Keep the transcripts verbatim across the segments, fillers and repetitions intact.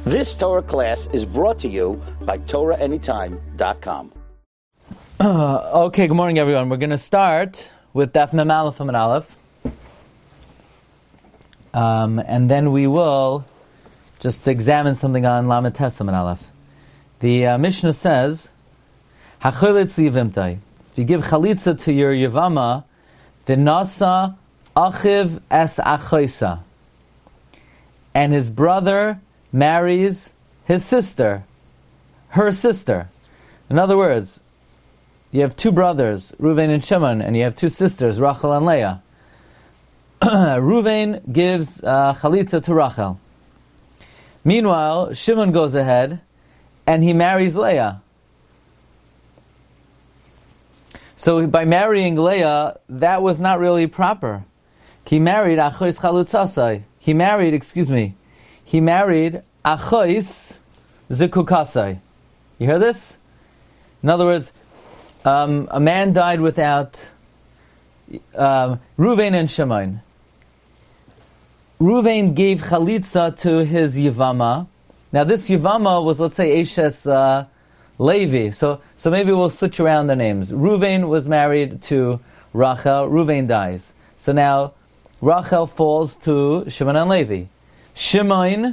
This Torah class is brought to you by Torah Anytime dot com. Uh, okay, good morning, everyone. We're going to start with Daf Mem Aleph and Aleph, um, and then we will just examine something on Lamed Tes and Aleph. The uh, Mishnah says, "Hacholitz liyavimtai." If you give chalitza to your yavama, the nasa achiv es achoisa, and his brother marries his sister, her sister. In other words, you have two brothers, Ruvain and Shimon, and you have two sisters, Rachel and Leah. Ruvain gives uh, chalitza to Rachel. Meanwhile, Shimon goes ahead and he marries Leah. So by marrying Leah, that was not really proper. He married Achois Chalutzasai. He married, excuse me, he married Achois Zikukasai. You hear this? In other words, um, a man died without um, Ruvain and Shimon. Ruvain gave chalitza to his Yavama. Now this Yavama was, let's say, Eshes uh, Levi. So, so maybe we'll switch around the names. Ruvain was married to Rachel. Ruvain dies. So now Rachel falls to Shimon and Levi. Shimon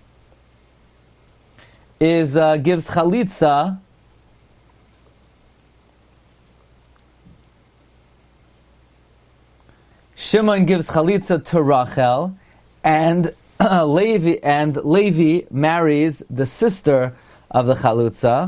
is uh, gives chalitza Shimon gives chalitza to Rachel, and uh, Levi and Levi marries the sister of the chalutza,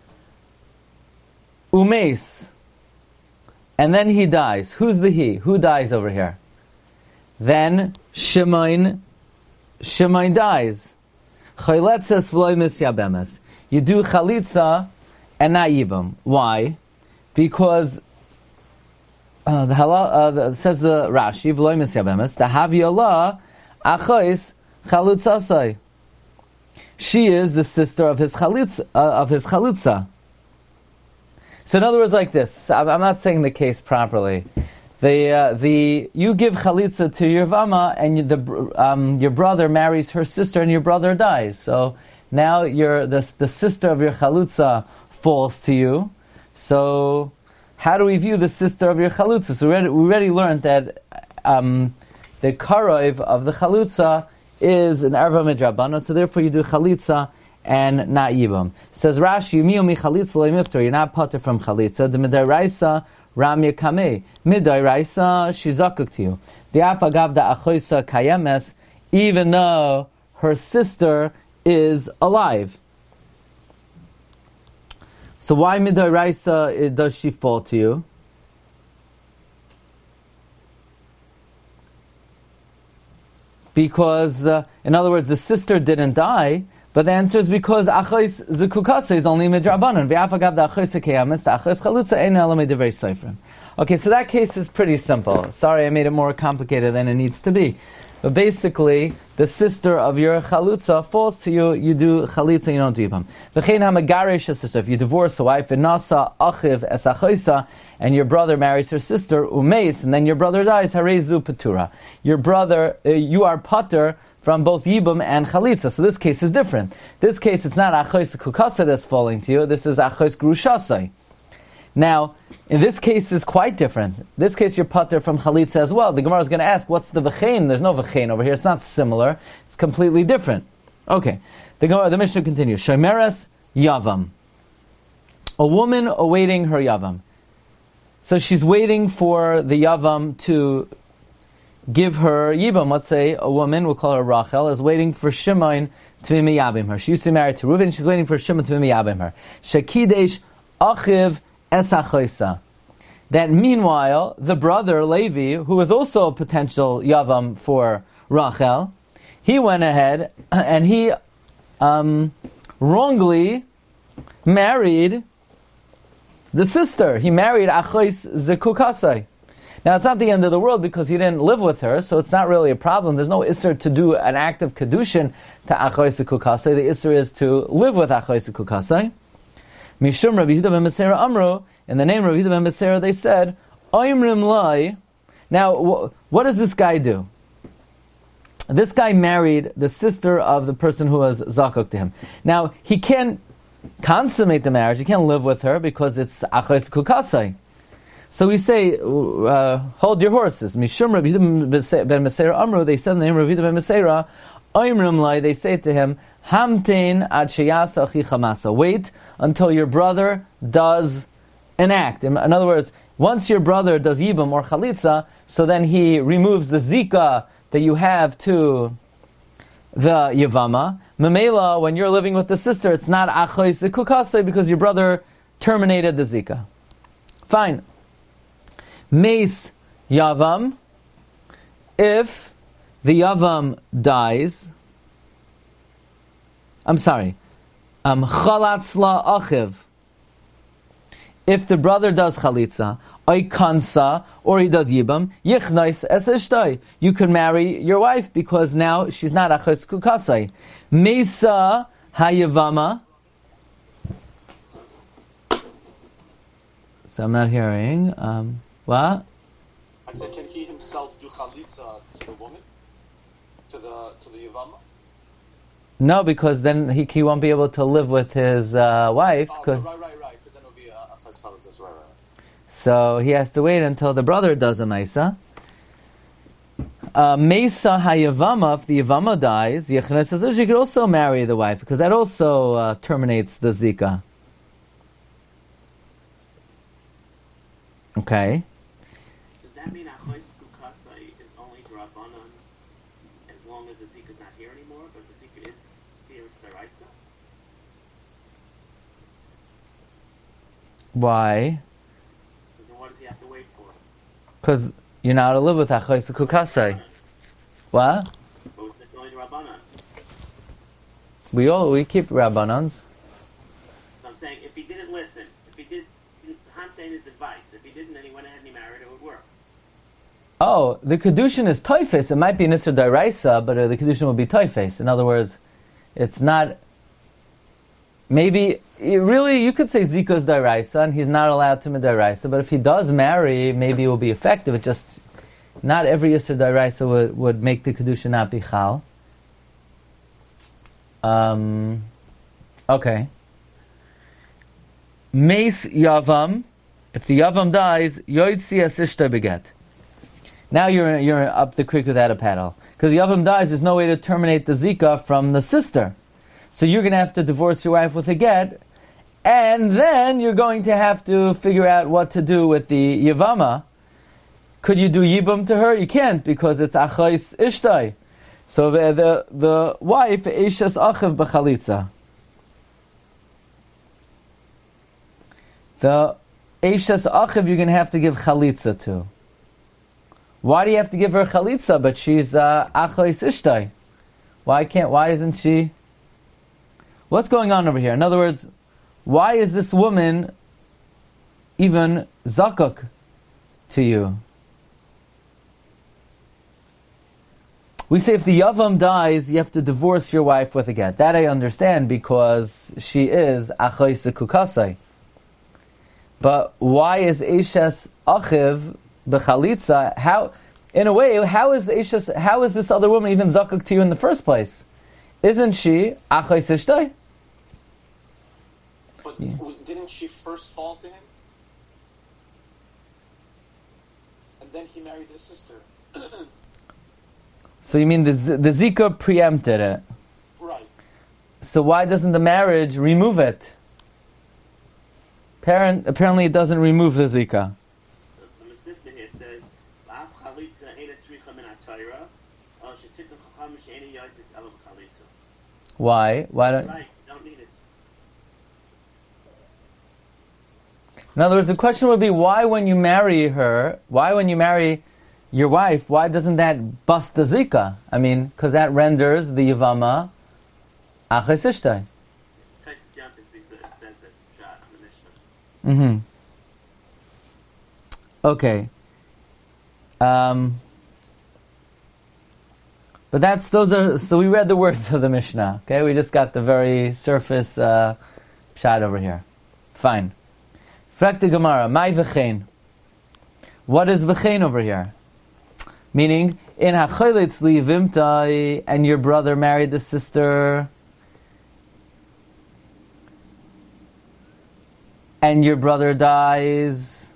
Umeis, and then he dies. Who's the he? Who dies over here? Then Shimon, Shimon dies. Chayletzes v'loy misyabemes. You do chalitza and not yibam. Why? Because uh, the halal uh, the, says the Rashi v'loy misyabemes. The haviyallah achois chalutzasai. She is the sister of his chalitza. Uh, of his chalitza. So in other words, like this. I'm not saying the case properly. The uh, the you give chalitza to your vama, and you, the um, your brother marries her sister, and your brother dies. So now your the the sister of your chalutza falls to you. So how do we view the sister of your chalutza? So we already, we already learned that um, the karov of the chalutza is an erva midrabana. So therefore, you do chalitza and not yibam. Says Rashi, "Miu mi chalitza lo miftar." You're not potter from chalitza. The midaraisa Ramya Kameh. Midai Raisa, she's zakuk to you. The Afagav da Achoisa Kayemes, even though her sister is alive. So why Midai Raisa does she fall to you? Because, uh, in other words, the sister didn't die, but the answer is because Achois Zukukasa is only Midrabanan. V'afagav da Achois Kayemes, da Achois Chalutza ein elamei divrei Seifrim. Okay, so that case is pretty simple. Sorry, I made it more complicated than it needs to be. But basically, the sister of your chalutza falls to you, you do chalitza, you don't do yibam. V'chein ha-megarish sister, if you divorce a wife, v'nasa achiv es achoisa, and your brother marries her sister, umeis, and then your brother dies, harezu patura. Your brother, uh, you are pater from both yibam and chalitza. So this case is different. This case, it's not achois kukasa that's falling to you, this is achois grushasai. Now, in this case, is quite different. In this case, you're pater from chalitza as well. The Gemara is going to ask, what's the v'chein? There's no v'chein over here. It's not similar. It's completely different. Okay. The Gemara, the Mishnah continues. Shomeres yavam. A woman awaiting her yavam. So she's waiting for the yavam to give her yibam. Let's say a woman, we'll call her Rachel, is waiting for Shimon to be miyabim her. She used to be married to Reuven. She's waiting for Shimon to be miyabim her. Shekidesh achiv esachoisa. That meanwhile, the brother Levi, who was also a potential yavam for Rachel, he went ahead and he um, wrongly married the sister. He married Achois Zekukasai. Now, it's not the end of the world because he didn't live with her, so it's not really a problem. There's no isser to do an act of kedushin to Achois Zekukasai. The isser is to live with Achois Zekukasai. Mishum Rabbi Yehuda ben Beseira Amro, in the name of Rabbi Yehuda ben Beseira, they said, Oimrim Lai. Now, wh- what does this guy do? this guy married the sister of the person who was zakuk to him. Now, he can't consummate the marriage, he can't live with her because it's achos kukasai. So we say, uh, hold your horses. Mishum Rabbi Yehuda ben Meseira Amru, they said in the name of Rabbi Yehuda ben Meseira, Oimrim lai, they say to him, Hamtein ad sheyasa achicha masa. Wait until your brother does an act. In, in other words, once your brother does yibam or chalitza, so then he removes the zika that you have to the yavama. Memela, when you're living with the sister, it's not achos kukasei because your brother terminated the zika. Fine. Meis yavam, if the yavam dies, I'm sorry, um, chalatzla achiv, if the brother does chalitza, oy kansa, or he does yibam, yichnais es ishtay, you can marry your wife because now she's not achos kukasai. Mesa hayavama. So I'm not hearing. Um, what? I said, can he himself do chalitza to the woman, to the to the yavama? No, because then he he won't be able to live with his uh, wife. Oh, right, right, right. Because then it'll be a achos chalitza. Right, right. So he has to wait until the brother does a mesa. Uh, mesa hayavama, if the yavama dies, Yechnes says she could also marry the wife because that also uh, terminates the zika. Okay. Does that mean achos kukasai is only drabanan as long as the zika is not here anymore, but the zika is here, it's deraisa? Why? Because then what does he have to wait for? Because you're not to live with achos kukasai. What? But it's only drabanan. We all we keep rabbanans. So I'm saying, if he didn't listen, if he did hamtein his advice, if he didn't, then he went ahead and he married, it would work. Oh, the kedushin is toifes. It might be nisur daraisa, but uh, the kedushin will be toifes. In other words, it's not. Maybe it really, you could say zika's daraisa, and he's not allowed to midaraisa. But if he does marry, maybe it will be effective. It just not every yisur daraisa would would make the kedushin not be chal. Um. Okay. Meis yavam. If the yavam dies, yoitzi asishta beget. Now you're you're up the creek without a paddle. Because the yavam dies, there's no way to terminate the zika from the sister. So you're going to have to divorce your wife with a get, and then you're going to have to figure out what to do with the yavama. Could you do yibam to her? You can't, because it's achais ishtai. So the the, the wife, eishas achiv b'chalitza. The eishas achiv you're going to have to give chalitza to. Why do you have to give her chalitza? But she's uh, achais ishtai. Why can't? Why isn't she? What's going on over here? In other words, why is this woman even zakuk to you? We say if the yavam dies, you have to divorce your wife with a get. That I understand because she is achos kukasai. But why is Eishes achiv b'chalitza? How, in a way, how is Eishes? How is this other woman even zakuk to you in the first place? Isn't she achos ishtay? But Yeah. didn't she first fall to him? And then he married his sister. So you mean the the zika preempted it? Right. So why doesn't the marriage remove it? Parent, apparently it doesn't remove the zika. So the Masifta here says, "La'af chalitza eina tzricha min ha'Torah, al shetikach chacham she'eina yotzis ela b'chalitza." Why? Why don't? Right, don't need it. In other words, the question would be, why when you marry her, why when you marry your wife, why doesn't that bust the zika? I mean, because that renders the yavama achos ishtay. Taisus Yantis says this shot on the Mishnah. Mm-hmm. Okay. Um, but that's those are. So we read the words of the Mishnah. Okay, we just got the very surface uh, shot over here. Fine. Frakti Gemara. My v'chein. What is v'chein over here? Meaning, in ha'choletz li vimtai, and your brother married the sister, and your brother dies,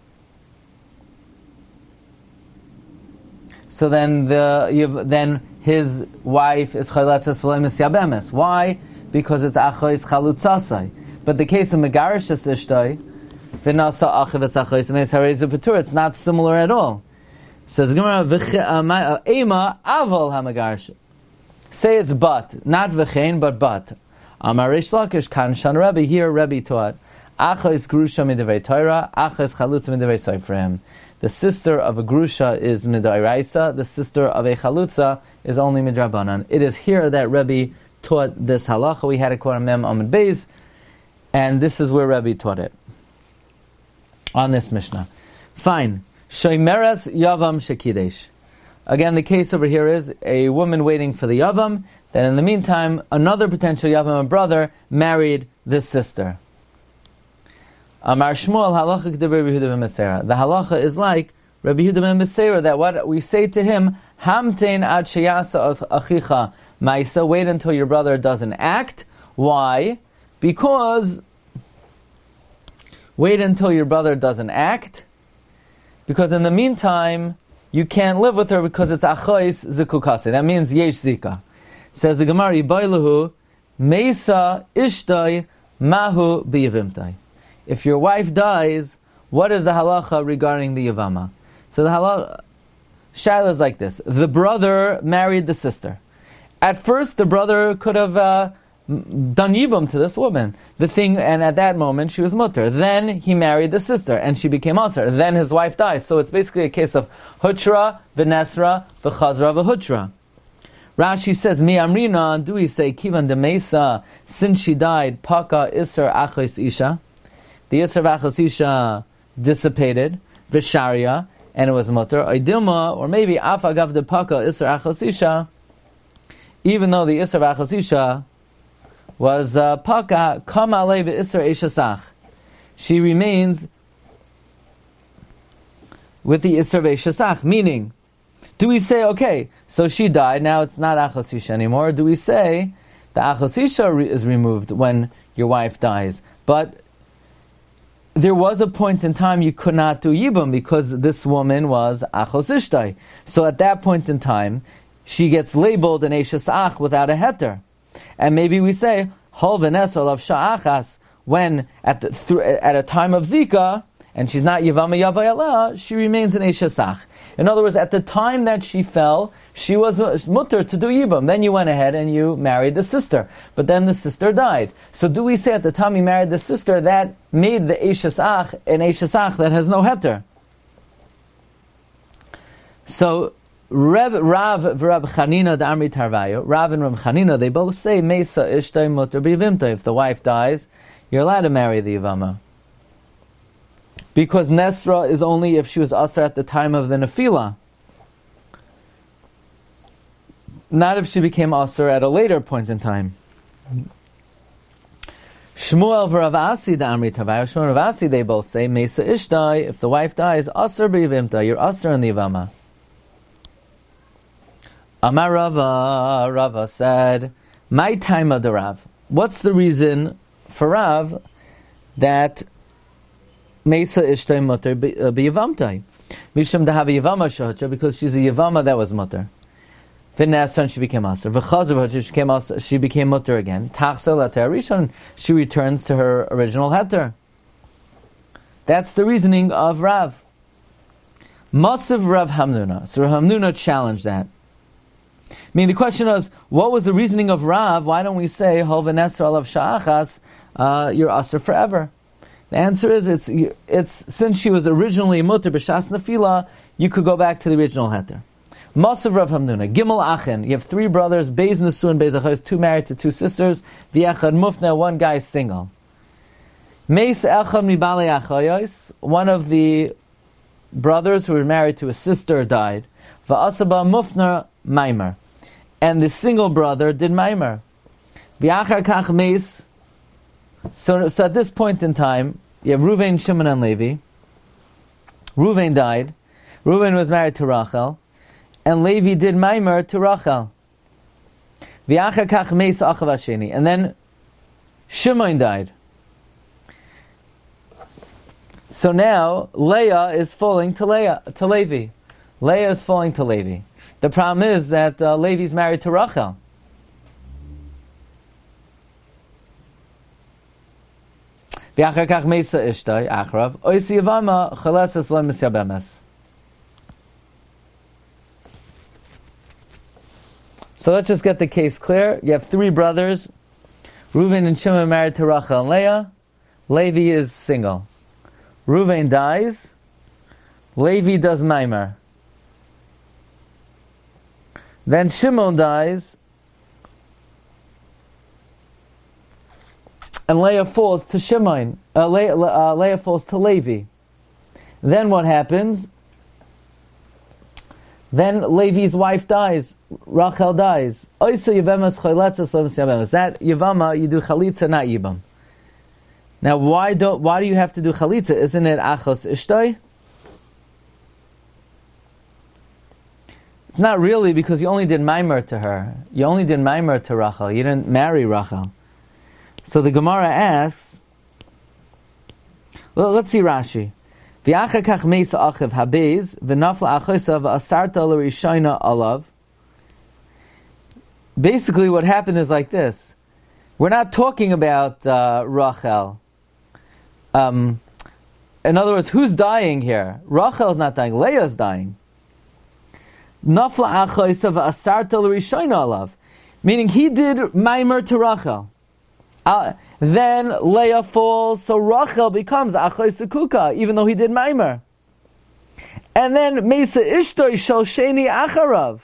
so then the you've, then his wife is chayletzas salemis yabemes. Why? Because it's achos chalutzasai. But the case of megarishas ishtai, v'nasa achiv achos meis harezu patur. It's not similar at all. Says Gemara, ema aval hamagarish. Say it's but, not v'chein, but but. Amar Reish Lakish kan shan Rebbe. Here Rebbe taught achos grusha midivei Torah, achos chalutza midivei Seifrim. The sister of a grusha is midairaisa. The sister of a chalutza is only midrabanan. It is here that Rebbe taught this halacha. We had a quote on Mem Amud Beis, and this is where Rebbe taught it on this Mishnah. Fine. Shoimeres yavam shekidesh. Again, the case over here is a woman waiting for the yavam. Then, in the meantime, another potential yavam, a brother, married this sister. Amar Shmuel halacha k'divei Rabbi Yehuda ben Meseira. The halacha is like Rabbi Yehuda ben Meseira, that what we say to him, hamtein ad sheyasa achicha ma'isa. Wait until your brother doesn't act. Why? Because wait until your brother doesn't act. Because in the meantime, you can't live with her because it's achos zikukase. That means yesh zika. Says the Gemara, Yibailahu meisa ishtai mahu biyavimtai. If your wife dies, what is the halacha regarding the yavama? So the halacha shaila is like this: the brother married the sister. At first, the brother could have uh, done yibum to this woman. The thing, and at that moment, she was mutter. Then he married the sister, and she became aser. Then his wife died. So it's basically a case of hutra, v'nesra, v'chazra, v'hutra. Rashi says, Mi amrina, do we say, kivan de mesa, since she died, paka isser achos isha. The isser of achos isha dissipated, v'sharia, and it was mutter. Oidilma, or maybe afagav de paka isser achos isha, even though the isser of achos isha was uh, paka kam alei v'isser eshasach. She remains with the isser eshasach, meaning, do we say, okay, so she died, now it's not achos isha anymore? Do we say the achos isha re- is removed when your wife dies? But there was a point in time you could not do yibum because this woman was achos ishtai. So at that point in time, she gets labeled an eshasach without a heter. And maybe we say, Hol v'nes olav sha'achas, when at the, through, at a time of Zika, and she's not Yavama Yavayala, she remains an Eshasach. In other words, at the time that she fell, she was mutter to do Yibam. Then you went ahead and you married the sister. But then the sister died. So do we say at the time you married the sister, that made the Eshasach an Eshasach that has no heter? So, Reb, Rav v'Rab Chanina the Amri Tarvayo, Rav and Rab Chanina, they both say, Mesa ishtay mutter b'yivimta. If the wife dies, you're allowed to marry the Yivama. Because Nesra is only if she was Asr at the time of the Nefila. Not if she became Asr at a later point in time. Shmuel v'Rav Asi the Amri Tarvayo, Shmuel and Rav Asi, they both say, Mesa ishtay, if the wife dies, Asr b'yivimta, you're Asr in the Yivama. Amar Rava, Rava said, my time of the Rav. What's the reason for Rav that Mesa ishtay mutter b'yavamtai? Mishum dahavi yavama shahcha, because she's a yavama that was mutter. V'nesan she became aser. V'chazav she became aser, she became mutter again. Tachsel later rishon, she returns to her original heter. That's the reasoning of Rav. Masiv Rav Hamnuna. So Rav Hamnuna challenged that. I mean, the question is, what was the reasoning of Rav? Why don't we say, Hol v'nesra alav sha'achas, uh, you're aser forever? The answer is, it's it's since she was originally mutter b'shas nefila, you could go back to the original heter. Masav Rav Hamnuna, Gimel Achen, you have three brothers, Beis Nesu and Beis Achos, two married to two sisters, V'echad Mufna, one guy is single. Meis Echad Mibalei Achayos, one of the brothers who were married to a sister died. V'asaba Mufna Maimer, and the single brother did Maimer. V'achar Kach Meis. So, so at this point in time, you have Reuven, Shimon, and Levi. Reuven died. Reuven was married to Rachel. and Levi did Maimer to Rachel. V'achar kach meis achav hasheni. And then Shimon died. So now Leah is falling to Leah, to Levi. Leah is falling to Levi. The problem is that uh, Levi is married to Rachel. V'achar kach meisa ishtai achrav oisi yavama chaleses lo misyabemes. So let's just get the case clear. You have three brothers. Reuven and Shimon married to Rachel and Leah. Levi is single. Reuven dies. Levi does Maimer. Then Shimon dies. And Leah falls to Shimon. Uh, Leah, uh, Leah falls to Levi. Then what happens? Then Levi's wife dies. Rachel dies. Oisa Yevemas Choyletzes Lomas Yabemas. That Yevama, you do Chalitza, not Yibam. Now, why do why do you have to do Chalitza? Isn't it Achos Ishtoi? It's not really, because you only did Maimer to her. You only did Maimer to Rachel. You didn't marry Rachel. So the Gemara asks, well, let's see Rashi. V'achar kach meisa achiv habez v'nafla achosav asarta l'rishayna alav. Basically, what happened is like this. We're not talking about uh, Rachel. Um, in other words, who's dying here? Rachel's not dying. Leah's dying. Nafla achosav asarta l'rishayna alav. Meaning he did Maimer to Rachel. Uh, then Leah falls, so Rachel becomes Achos Sekuka, even though he did Maimer. And then Mesa Ishtoi Shel Sheni Acharav.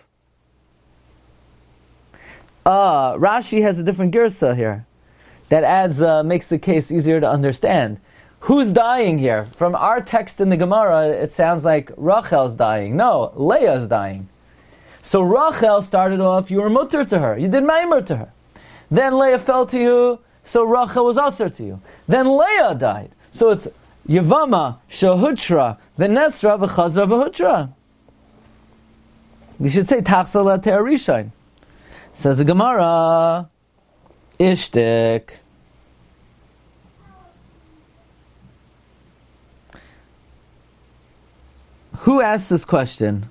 Uh, Rashi has a different girsa here. That adds, uh, makes the case easier to understand. Who's dying here? From our text in the Gemara, it sounds like Rachel's dying. No, Leah's dying. So Rachel started off, you were mutter to her. You did Maimer to her. Then Leah fell to you, so Rachel was usher to you. Then Leah died. So it's Yevama, Shahutra, Venesra, V'chazra, V'hutra. We should say Tachsala Te'arishain. Says the Gemara, Ishtik. Who asked this question?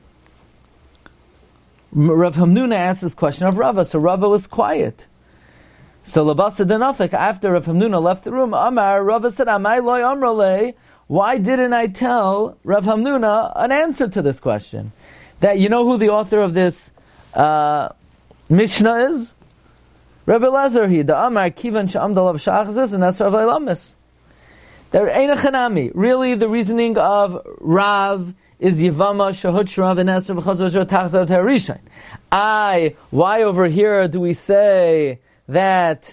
Rav Hamnuna asked this question of Rava, so Rava was quiet. So Labasa Denafik, after Rav Hamnuna left the room, Amar, Rava said, Amai loy amrale, why didn't I tell Rav Hamnuna an answer to this question? That, you know who the author of this uh, Mishnah is? Rebbe Lezer, he, the Amar, Kivan Sha'amdalav Shachzis, and that's Rav Eilamis. There ain't a chanami. Really, the reasoning of Rav is Yevama, Shahutra, Venesra, V'chazor, Tachzav, Te'arishain. I, why over here do we say that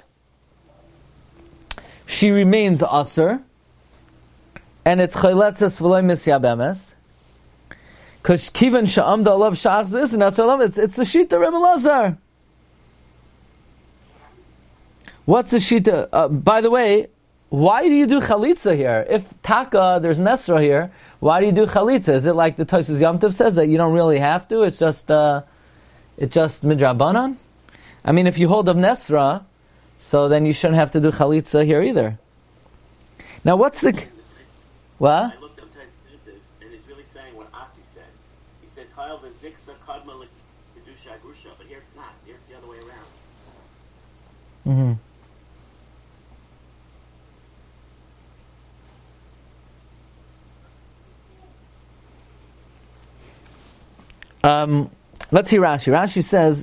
she remains aser, and it's chayletzes v'loy misyabemes, because kivan sha'amda alav shachzis, and that's all. It's it's the shita Rebbe Lazar. What's the shita? Uh, by the way, why do you do chalitza here? If taka, there's nesra here. Why do you do chalitza? Is it like the Tosfos Yom Tov says that you don't really have to? It's just uh, it's just midrabanan. I mean, if you hold of Nesra, so then you shouldn't have to do Chalitza here either. Now, what's the... What? I looked up Taisvitiv, and it's really saying what Asi said. He says, Hayal v'ziksa kadma l'kedusha agrusha, but here it's not. Here it's the other way around. Mm-hmm. Um, let's see Rashi. Rashi says...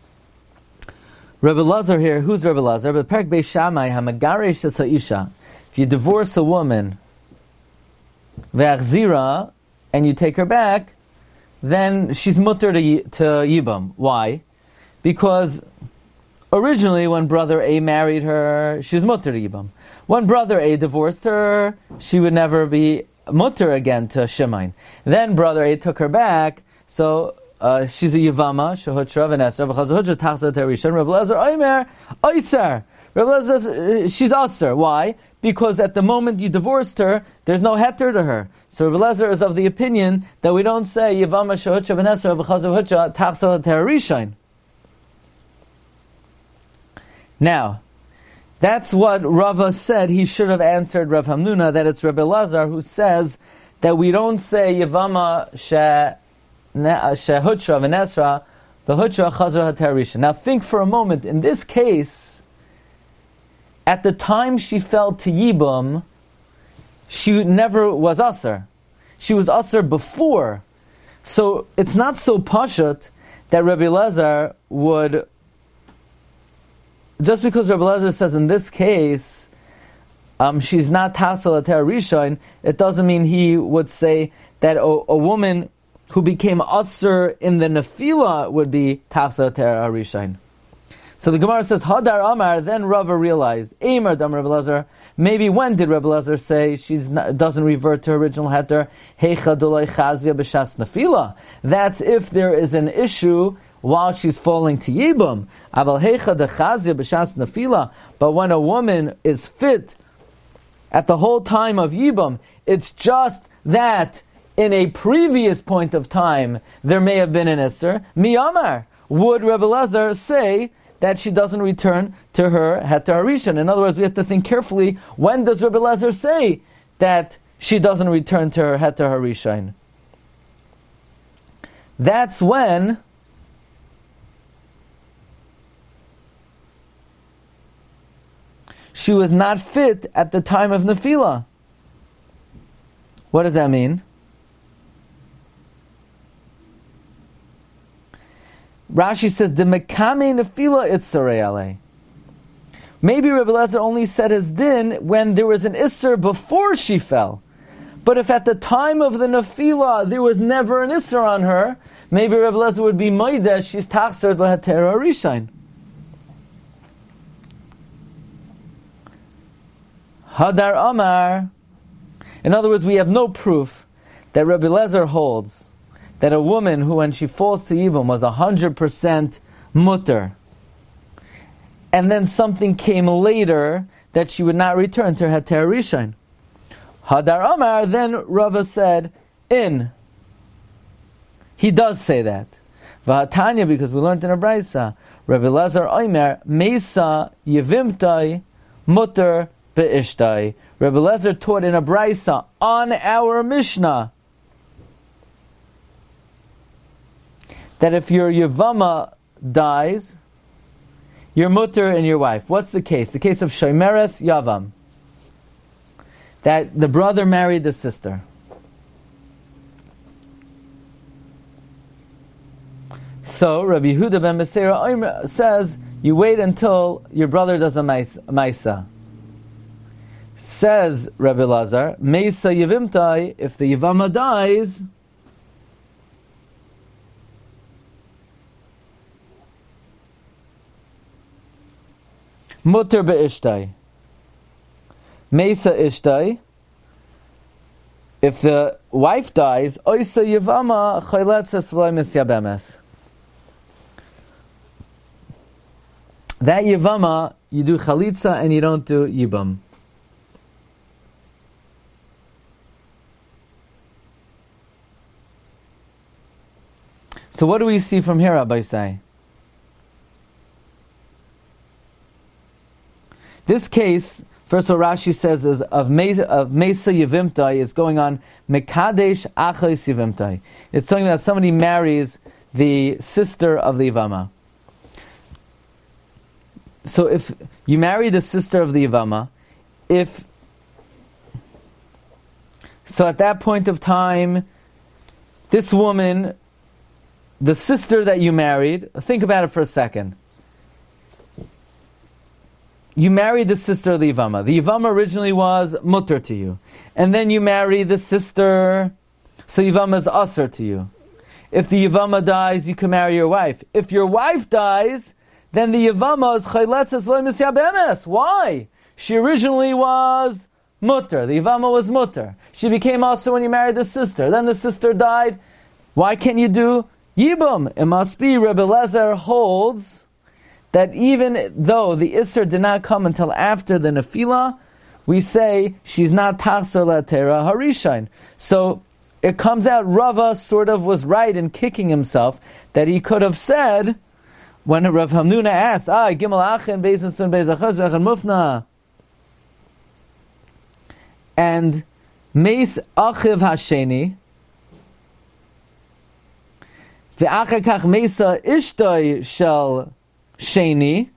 Rebbe Lazar here, who's Rebbe Lazar? Rebbe Perek Beis Shammai, Hamagaresh Isha. If you divorce a woman, ve'achzira, and you take her back, then she's mutter to, to Yibam. Why? Because originally when brother A married her, she was mutter to Yibam. When brother A divorced her, she would never be mutter again to Shemain. Then brother A took her back, so... Uh, she's a Yevama, Shehutra, Venesra, V'chazor, Tachza, Te'arishain, Rebbe Lezer, Oimer, Oiser. Rebbe Lezer says, she's Aser. Why? Because at the moment you divorced her, there's no heter to her. So Rebbe Lezer is of the opinion that we don't say Yevama Shehutcha V'Nesra V'Chazav Hutcha Tachsel Terishain. Now, that's what Rava said he should have answered Rav Hamnuna, that it's Rebbe Lezer who says that we don't say Yevama Shehutcha V'Nesra V'Hutcha Chazav Terishain. Now think for a moment, in this case, at the time she fell to Yibum, she never was Aser. She was Aser before. So it's not so pashut that Rebbe Lezer would, just because Rebbe Lezer says in this case, um, she's not Tasel Ater Rishon, it doesn't mean he would say that a, a woman who became Aser in the Nefila would be Tasel Ater Rishon. So the Gemara says, Hadar Amar, then Rava realized, Eimer Dam Rebbe Lezer, maybe when did Rebbe Lezer say she doesn't revert to her original heter? Heicha Dolai Chazia B'Shas Nefila. That's if there is an issue while she's falling to Yibum. Aval Heicha de Chazia B'Shas Nefila. But when a woman is fit at the whole time of Yibum, it's just that in a previous point of time there may have been an Isser. Mi Amar, would Rebbe Lezer say that she doesn't return to her heter harishon? In other words, we have to think carefully, when does Rebbe Lezer say that she doesn't return to her heter harishon? That's when she was not fit at the time of Nefila. What does that mean? Rashi says, the mekame nefila itzarei alei. Maybe Rebbe Lezer only said his din when there was an isser before she fell. But if at the time of the nefila there was never an isser on her, maybe Rebbe Lezer would be moidesh, she's tachser leheter harishain. Hadar Amar. In other words, we have no proof that Rebbe Lezer holds that a woman who, when she falls to Yibum, was one hundred percent mutter, and then something came later that she would not return to her heter harishon. Hadar Amar, then Rava said, in. He does say that. V'hatanya, because we learned in a Braisa, Rebbe Lezer Omer, Mesa Yevimtai Mutter Be'ishtai. Rebbe Lezer taught in a Braisa on our Mishnah that if your Yevama dies, your mutter and your wife. What's the case? The case of Shomeres Yavam. That the brother married the sister. So Rabbi Yehuda ben Beseira says, you wait until your brother does a maisa. Says Rabbi Lazar, Meisa Yevimtai, if the Yevama dies, Mutter be'ishtai. Mesa ishtai. If the wife dies, oisa yevama chayletzes v'leimis yabemes. That yevama, you do chalitza and you don't do yibam. So what do we see from here, Rabbi Say? This case, first of all, Rashi says, is of Mesa, of Mesa Yevimtai, is going on Mekadesh Achais Yevimtai. It's talking about somebody marries the sister of the Yevama. So if you marry the sister of the Yevama, if so at that point of time, this woman, the sister that you married, think about it for a second. You married the sister of the Yevama. The Yevama originally was mutter to you. And then you marry the sister, so Yevama is aser to you. If the Yevama dies, you can marry your wife. If your wife dies, then the Yevama is chayletzes leimis yabemes. Why? She originally was mutter. The Yevama was mutter. She became aser when you married the sister. Then the sister died. Why can't you do Yibum? It must be Rebbe Lezer holds that even though the Isser did not come until after the Nefilah, we say she's not Tachsar Latera Harishain. So it comes out Rava sort of was right in kicking himself, that he could have said, when Rav Hamnuna asked, ah, Gimel Achen, Beis Nesuin, Beis Achaz, V'Echan Mufna, and Meis Achiv Hasheni, V'Achar Kach Meisa Ishtoi Shel Sheni,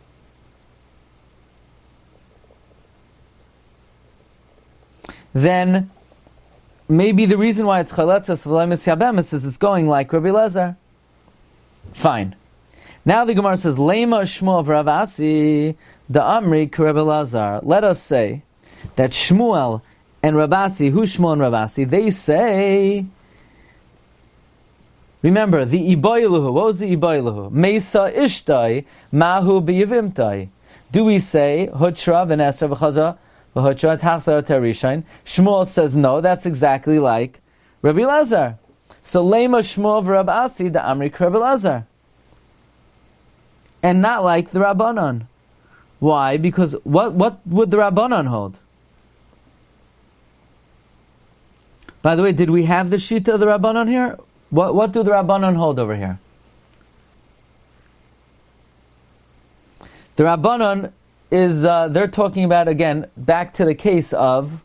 then maybe the reason why it's Chaletzas V'Lemis Yabemis is it's going like Rabbi Elazar. Fine. Now the Gemara says, Lema Shmuel of Rav Asi, the Amri Rabbi Elazar. Let us say that Shmuel and Rav Asi, who Shmuel and Rav Asi, they say, remember, the Iboiluhu, what was the Iboiluhu? Mesa Ishtai, Mahu B'Yivimtai. Do we say, Hutra v'Nesra v'Chaza, v'Hutra Tachsar Terishain? Shmuel says, no, that's exactly like Rabbi Elazar. So, Lema Shmuel of Rav Asi, the Amri Rabbi Elazar. And not like the Rabbanon. Why? Because what, what would the Rabbanon hold? By the way, did we have the Shita of the Rabbanon here? What, what do the Rabbanon hold over here? The Rabbanon is, uh, they're talking about, again, back to the case of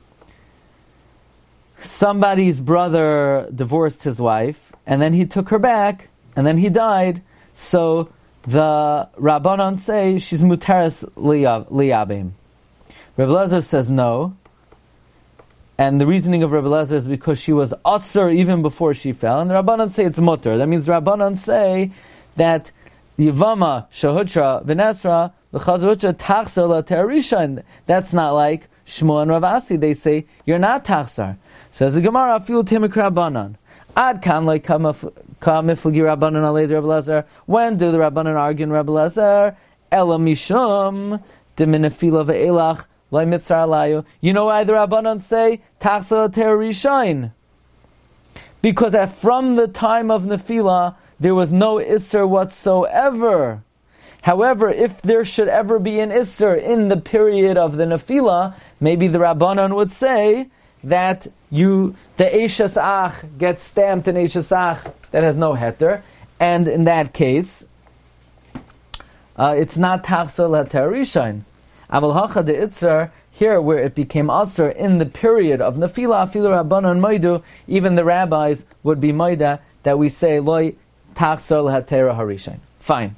somebody's brother divorced his wife, and then he took her back, and then he died, so the Rabbanon say she's mutaris liyabim. Rebbe Elazar says no, and the reasoning of Rebbe Elazar is because she was asur even before she fell, and the Rabbanon say it's mutar. That means the Rabbanon say that Yivama shahutra v'nesra v'chazutra tachsar la terishan. That's not like Shmuel and Rav Asi. They say you're not tachsar. Says the Gemara, afil timik Rabbanon. Ad kan like kamiflagi Rabbanon alei Rebbe Elazar. When do the Rabbanon argue in Rebbe Elazar? Ela mishum deminafila ve'elach lai mitzar alayu. You know why the Rabbanon say tachsar terishain? Because at, from the time of Nefilah there was no Isser whatsoever. However, if there should ever be an Isser in the period of the Nefilah, maybe the Rabbanon would say that you the Eishes Ach gets stamped in Eishes Ach that has no heter, and in that case, uh, it's not Tachsar L'Heter Rishain. Aval Hacha de Itzer, here where it became Asr in the period of Nefilah, Afilu Rabbanon Moidu, even the rabbis would be Moida that we say Loi Tachsar L'Heter Harishain. Fine.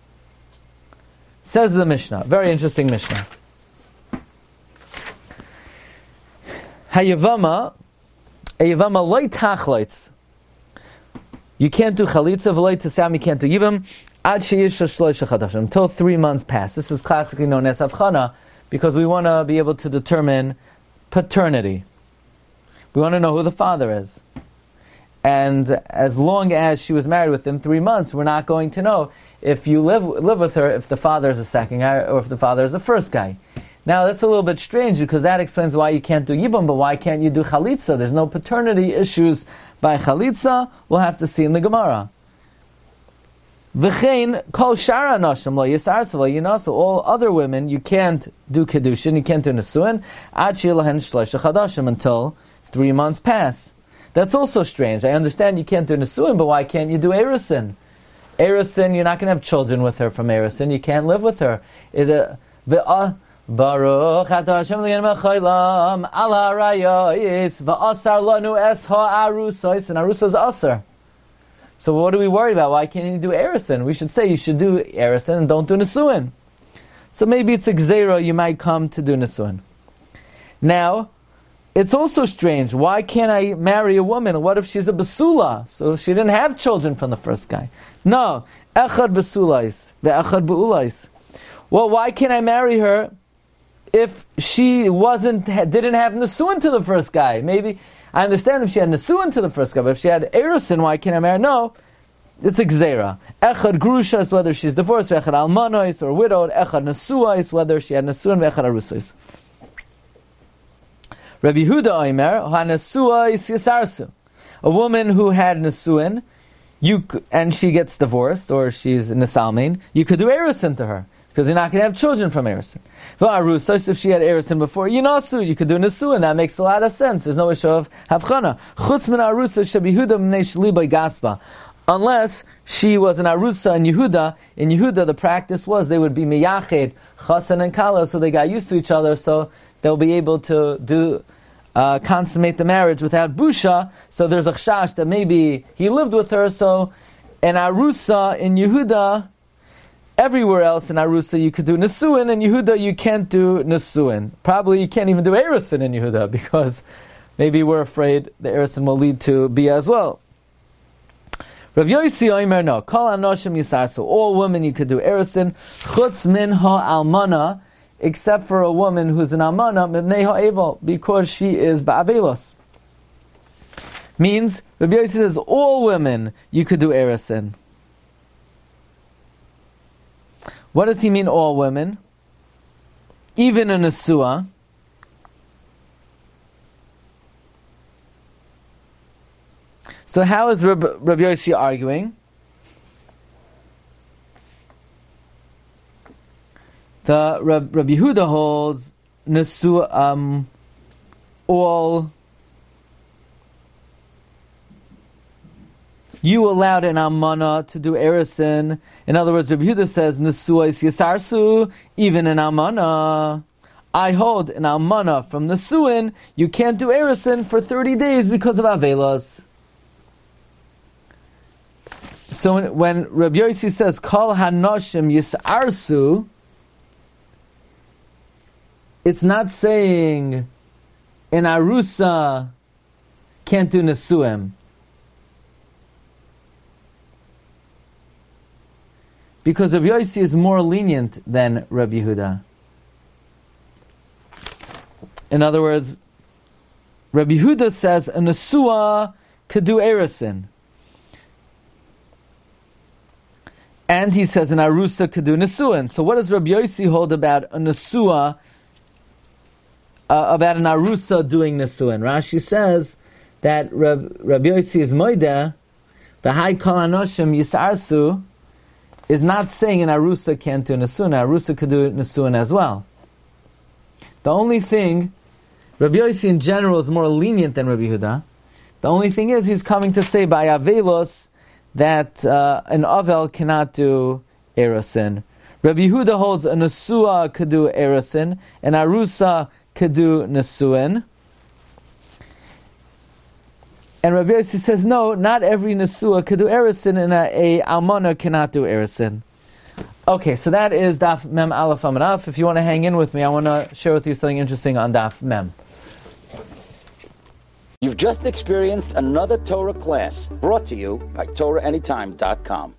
Says the Mishnah, very interesting Mishnah. Hayavama, Hayavama loy tachleitz. You can't do chalitza v'loy tesam. You can't do yibam ad sheyish shloisha chadashim until three months pass. This is classically known as avchana because we want to be able to determine paternity. We want to know who the father is, and as long as she was married within three months, we're not going to know if you live live with her if the father is the second guy or if the father is the first guy. Now that's a little bit strange because that explains why you can't do Yibam, but why can't you do Chalitza? There's no paternity issues by Chalitza. We'll have to see in the Gemara. V'chein kol shara nashim lo yisarsa you know, so all other women you can't do Kedushin, you can't do Nesuin, ad she'lahen shleisha chadashim until three months pass. That's also strange. I understand you can't do Nesuin, but why can't you do Erusin? Erusin, you're not going to have children with her from Erusin. You can't live with her. It uh, the uh, Baruch Ata Hashem L'Yem Chaylam Ala Rayos V'Asar Lanu Es HaArusos, and Arusos Asar. So what do we worry about? Why can't you do Erusin? We should say you should do Erusin and don't do Nesuin. So maybe it's a Gzeira you might come to do Nesuin. Now, it's also strange. Why can't I marry a woman? What if she's a Basula? So she didn't have children from the first guy. No. Echad Basulais. The Echad Beulais. Well, why can't I marry her if she wasn't, didn't have Nesuin to the first guy? Maybe, I understand if she had Nesuin to the first guy, but if she had Erusin, why can't I marry her? No. It's a Gzeira. Echad Grusha is whether she's divorced, Echad Almanois or widowed, Echad Nesua is whether she had Nesuin, Echad Arusois. Rabbi Yehuda Omer, Hanasua is Yisarsu. A woman who had Nesuin, you c- and she gets divorced, or she's Nisalmin, you could do Erisin to her, because you're not going to have children from Erisin. V'arusa, if she had Erisin before, Yinasu, you could do Nisuin, that makes a lot of sense. There's no issue of Havchana. Chutz min Arusa shebihuda mnei shlibai gaspa. Unless she was an Arusa in Yehuda, in Yehuda the practice was they would be miyached, chasen and kala, so they got used to each other, so they'll be able to do uh, consummate the marriage without busha. So there's a chash that maybe he lived with her. So an Arusa in Yehuda, everywhere else in Arusa you could do Nesuin, in Yehuda you can't do Nesuin. Probably you can't even do Erisin in Yehuda, because maybe we're afraid the Erisin will lead to Bia as well. Rav Yossi Omer, no. Kol anoshim yisar. So all women you could do erisin. Chutz min ha'almana, except for a woman who's an almana, mibnei ha'evel, because she is ba'avelos. Means, Rav Yossi says, all women you could do erisin. What does he mean, all women? Even a nesua. So how is Rabbi, Rabbi Yossi arguing? The Rab, Rabbi Yehuda holds Nesu um all you allowed an almana to do erisin. In other words, Rabbi Yehuda says Nesua is yisarsu, even an almana. I hold an almana from Nesuin, you can't do erisin for thirty days because of avelos. So when, when Rabbi Yossi says Kol hanoshim yisarsu, it's not saying an arusa can't do nesuim, because Rabbi Yossi is more lenient than Rabbi Yehuda. In other words, Rabbi Yehuda says a nesua could do erisin. And he says an arusa could do nesuin. So what does Rabbi Yossi hold about a nesua, uh, about an arusa doing nesuin? Rashi says that Rab, Rabbi Yossi is moida, the high kol anoshim yisarsu, is not saying an arusa can't do nesuin. An arusa could do nesuin as well. The only thing, Rabbi Yossi in general is more lenient than Rabbi Yehuda. The only thing is he's coming to say by avelos that uh, an avel cannot do erisin. Rabbi Yehuda holds a nesua could do erisin, an arusa could do nesuin. And Rabbi Yossi says, no, not every nesua could do erisin, and a, a almana cannot do erisin. Okay, so that is Daf Mem Aleph Amud Aleph. If you want to hang in with me, I want to share with you something interesting on Daf Mem. You've just experienced another Torah class brought to you by Torah Anytime dot com.